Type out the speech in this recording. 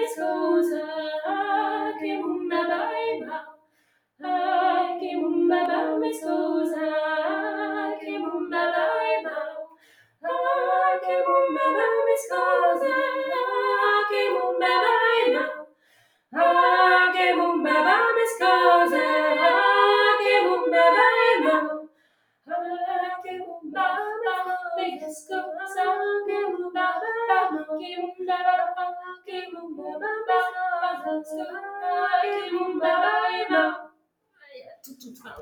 scusa, che mumbai mau, che mumbai mi scusa, che mumbai mau, che mumbai mi scusa, che mumbai mau, che mumbai mi scusa, che mumbai mau, che mumbai mi scusa, che mumbai mau, che mumbai mau.